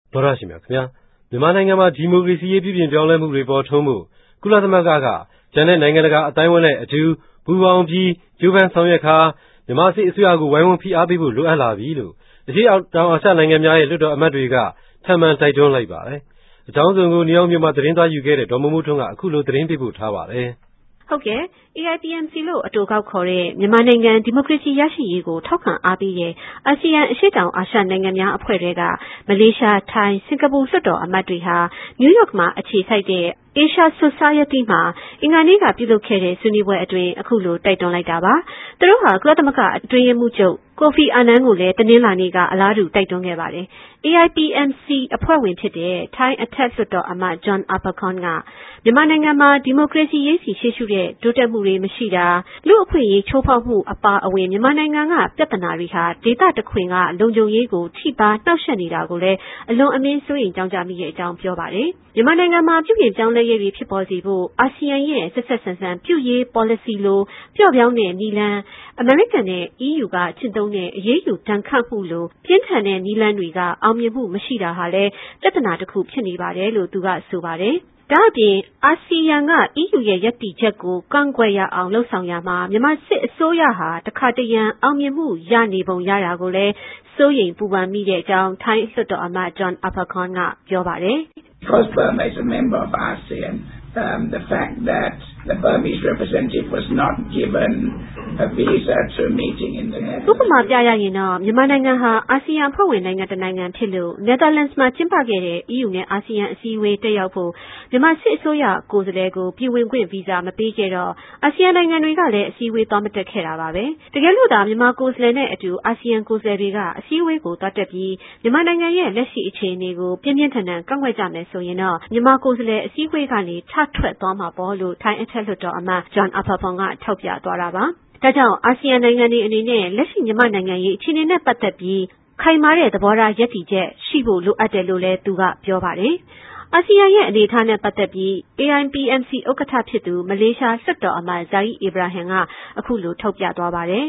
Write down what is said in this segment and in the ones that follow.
သောရရှိမြခင်ဗျာမြန်မာနိုင်ငံမှာဒီမိုကရေစီရေးပြုပြင်ပြောင်းလဲမှုတွေပေါ်ထွန်းမှုကုလသမဂ္ဂကကျန်တဲ့နိုင်ငံတကာအတိုင်းအဝန်နဲ့အတူပူးပေါင်းပြီးကျိုးပမ်းဆောင်ရွက်ခါမြန်မာစစ်အစိုးရကိုဝိုင်းဝန်းဖိအားပေးဖို့လိုအပ်လာပြီလို့အရှေ့တောင်အာရှနိုင်ငံများရဲ့လွှတ်တော်အမတ်တွေကထပ်မံတိုက်တွန်းလိုက်ပါတယ်အကြောင်းစုံကိုနယူးယောက်မြို့မှာသတင်းသွားယူခဲ့တဲ့ဒေါ်မိုးမိုးထွန်းကအခုလိုသတင်းပေးပို့ထားပါတယ်ဟုတ်ကဲ့ AIPMC လို့အတူကောက်ခေါ်တဲ့မြန်မာနိုင်ငံဒီမိုကရေစီရရှိရေးကိုထောက်ခံအားပေးတဲ့အာဆီယံအရှေ့တောင်အာရှနိုင်ငံများအဖွဲ့တွေကမလေးရှားထိုင်းစင်ကာပူလွှတ်တော်အမတ်တွေဟာနယူးယောက်မှာအခြေစိုက်တဲ့Asia Society မှာအင်္ဂါနေ့ကပြုလုပ်ခဲ့တဲ့ဆွေးနွေးပွဲအတွင်းအခုလိုတိုက်တွန်းလိုက်တာပါသူတို့ဟာကုလသမဂ္ဂအတွင်းရေးမှူးချုပ်ကိုဖီအာနန်ကိုလည်းတနင်္လာနေ့ကအလားတူတိုက်တွန်းခဲ့ပါတယ် AIPMC အဖွဲ့ဝင်ဖြစ်တဲ့ထိုင်းအထက်လွှတ်တော်အမတ် John Apakorn ကမြန်မာနိုင်ငံမှာဒီမိုကရေစီရေးစီရှေ့ရှုတဲ့တိုးတက်မှုတွေမရှိတာလူ့အခွင့်အရေးချိုးဖောက်မှုအပါအဝင်မြန်မာနိုင်ငံကပြဿနာတွေဟာဒေသတခွင်ကလုံခြုံရေးကိုထိပါနှောက်ယှက်နေတာကိုလည်းအလွန်အမင်းစိုးရိမ်ကြောင်းကြမိတဲ့အကြောင်းပြောပါတယ်မြန်မာနိုင်ငံမှာပြုပြင်ပြောင်းလဲရေးတွေဖြစ်ပေါ်စေဖို့အာဆီယံရဲ့ဆက်ဆက်ဆံဆန်ပြုရေး policy လိုပျော့ပြောင်းတဲ့နည်းလမ်းအမေရိကန်နဲ့ EU ကကျင့်သုံးတဲ့အရေးယူတန်ခတ်မှုလိုပြင်းထန်တဲ့နည်းလမ်းတွေကအောင်မြင်မှုမရှိတာဟာလည်းပြဿနာတစ်ခုဖြစ်နေပါတယ်လို့သူကဆိုပါတယ်ဒါအပြင်အာဆီယံက EU ရဲ့ယက်တီချက်ကိုကန့်ကွက်ရအောင်လှုံ့ဆော်ရမှာမြန်မာစစ်အစိုးရဟာတခါတရံအောင်မြင်မှုရနေပုံရတာကိုလည်းစိုးရိမ်ပူပန်မိတဲ့အကြောင်းထိုင်းလွှတ်တော်အမတ် John Apakorn ကပြောပါတယ် Because Burma is a member of ASEAN, the fact that the Burmese representative was not given a visa to a meeting in the Netherlands. ဥပမာပြရရင်တော့မြန်မာနိုင်ငံဟာအာဆီယံအဖွဲ့ဝင်နိုင်ငံတစ်နိုင်ငံဖြစ်လို့ Netherlands မှာကျင်းပခဲ့တဲ့ EU နဲ့အာဆီယံအစည်းအဝေးတက်ရောက်ဖို့မြန်မာစစ်အစိုးရကိုယ်စားလှယ်ကိုပြည်ဝင်ခွင့်ဗီဇာမပေးခဲ့တော့အာဆီယံနိုင်ငံတွေကလည်းအစည်းအဝေးသွားမတက်ခဲ့တာပါပဲတကယ်လို့သာမြန်မာကိုယ်စားလှယ်နဲ့အတူအာဆီယံကိုယ်စားလှယ်တွေကအစည်းအဝေးကိုသွားတက်ပြီးမြန်မာနိုင်ငံရဲ့လက်ရှိအခြေအနေကိုပြင်းပြင်းထန်ထန်ကန့်ကွက်ကြမယ်ဆိုရင်တော့မြန်မာကိုယ်စားလှယ်အစည်းအဝေးကနေထထွက်သွားမှာပေါ့လို့ထိုင်းအထက်လွှတ်တော်အမတ် John Apakorn ကထောက်ပြသွားတာပါဒါကြောင့်အာဆီယံနိုင်ငံတွေအနေနဲ့လက်ရှိမြန်မာနိုင်ငံရေးအခြေအနေနဲ့ပတ်သက်ပြီးခိုင်မာတဲ့သဘောထားရည်တည်ချက်ရှိဖို့လိုအပ်တယ်လို့လည်းသူကပြောပါတယ်အာဆီယံရဲ့အနေအထားနဲ့ပတ်သက်ပြီး AIPMC ဥက္ကဋ္ဌဖြစ်သူမလေးရှားလွှတ်တော်အမတ် Zahid Ibrahim ကအခုလိုထုတ်ပြသွားပါတယ်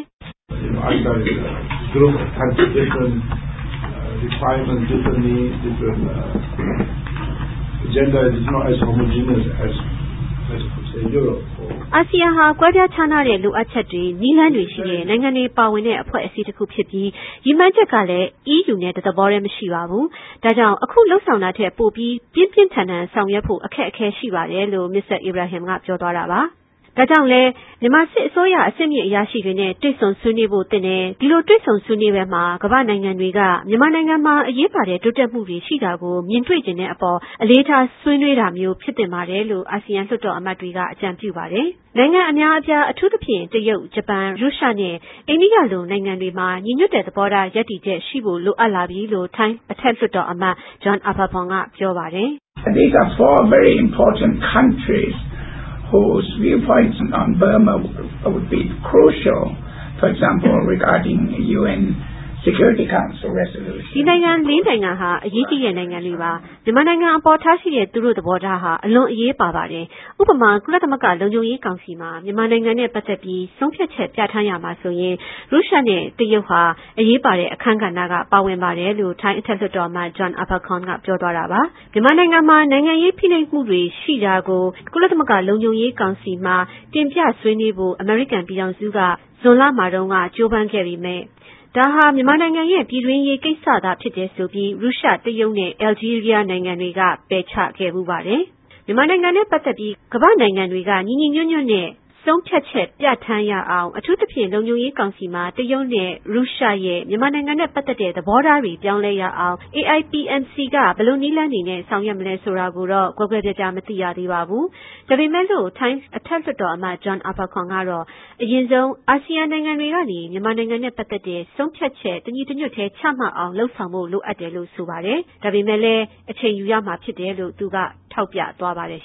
ASEAN is a group of countries different requirements, different needs, different agenda. It is not as homogeneous as say Europe. အာဆီယံဟာကွဲပြားခြားနားတဲ့လိုအပ်ချက်တွေနည်းလမ်းတွေရှိတဲ့နိုင်ငံတွေပါဝင်တဲ့အဖွဲ့အစည်းတစ်ခုဖြစ်ပြီးရည်မှန်းချက်ကလည်း EU နဲ့တသဘောတည်းမရှိပါဘူးဒါကြောင့်အခုလှုပ်ဆောင်တာထက်ပိုပြီးပြင်းပြင်းထန်ထန်ဆောင်ရွက်ဖို့အခက်အခဲရှိပါတယ်လို့ Mr. Ibrahim ကပြောသွားတာပါဒါကြောင့်လဲမြန်မာစစ်အစိုးရအဆင့်မြင့်အရာရှိတွေနဲ့တွေ့ဆုံဆွေးနွေးဖို့တင်တယ်ဒီလိုတွေ့ဆုံဆွေးနွေးပွဲမှာကမ္ဘာနိုင်ငံတွေကမြန်မာနိုင်ငံမှာအရေးပါတဲ့တိုးတက်မှုတွေရှိတာကိုမြင်တွေ့ကျင်တဲ့အပေါ်အလေးထားဆွေးနွေးတာမျိုးဖြစ်တင်ပါတယ်လို့အာဆီယံလွှတ်တော်အမတ်တွေကအကြံပြုပါတယ်နိုင်ငံအများအပြားအထူးသဖြင့်တရုတ်ဂျပန်ရုရှားနဲ့အိန္ဒိယလိုနိုင်ငံတွေမှာညီညွတ်တဲ့သဘောထားရည်တည်ချက်ရှိဖို့လိုအပ်လာပြီလို့ထိုင်းအထက်လွှတ်တော်အမတ် John Apakorn ကပြောပါတယ် These are four very important countries whose viewpoints on Burma would be crucial, for example, regarding UN Security Council resolution. ဒီနိုင်ငံလေးနိုင်ငံဟာအရေးကြီးတဲ့နိုင်ငံတွေပါမြန်မာနိုင်ငံအပေါ်ထားရှိတဲ့သူတို့သဘောထားဟာအလွန်အရေးပါပါတယ်ဥပမာကုလသမဂ္ဂလုံခြုံရေးကောင်စီမှာမြန်မာနိုင်ငံနဲ့ပတ်သက်ပြီးဆုံးဖြတ်ချက်ပြဋ္ဌာန်းရမှာဆိုရင်ရုရှားနဲ့တရုတ်ဟာအရေးပါတဲ့အခန်းကဏ္ဍကပါဝင်ပါတယ်လို့ထိုင်းအထက်လွှတ်တော်အမတ် John Apakorn ကပြောသွားတာပါမြန်မာနိုင်ငံမှာနိုင်ငံရေးဖိနှိပ်မှုတွေရှိတာကိုကုလသမဂ္ဂလုံခြုံရေးကောင်စီမှာတင်ပြဆွေးနွေးဖို့အမေရိကန်ပြည်ထောင်စုကဇွန်လမှာတုန်းကကြိုးပမ်းခဲ့ပေမဲ့ဒါဟာမြန်မာနိုင်ငံရဲ့ပြည်တွင်းရေးကိစ္စသာဖြစ်တယ်ဆိုပြီးရုရှားတရုတ်နဲ့အယ်ဂျီးရီးယားနိုင်ငံတွေကပယ်ချခဲ့မှုပါတယ်မြန်မာနိုင်ငံနဲ့ပတ်သက်ပြီးကမ္ဘာနိုင်ငံတွေကညီညီညွတ်ညွတ်နဲ့ဆုံးဖြတ်ချက်ပြဋ္ဌာန်းရအောင်အထူးသဖြင့်လုံခြုံရေးကောင်စီမှာတရုတ်နဲ့ရုရှားရဲ့မြန်မာနိုင်ငံနဲ့ပတ်သက်တဲ့သဘောထားတွေပြောင်းလဲရအောင် AIPMC ကဘယ်လိုနည်းလမ်းတွေနဲ့ဆောင်ရွက်မလဲဆိုတာကိုတော့ကွဲကွဲပြားပြားမသိရသေးပါဘူးဒါပေမဲ့လို့ထိုင်းအထက်လွှတ်တော်အမတ် John Apakorn ကတော့အရင်ဆုံးအာဆီယံနိုင်ငံတွေကနေမြန်မာနိုင်ငံနဲ့ပတ်သက်တဲ့ဆုံးဖြတ်ချက်တညီတညွတ်ထဲချမှတ်အောင်လှုံ့ဆော်ဖို့လိုအပ်တယ်လို့ဆိုပါတယ်ဒါပေမဲ့လည်းအချိန်ယူရမှာဖြစ်တယ်လို့သူကထောက်ပြသွားပါတယ်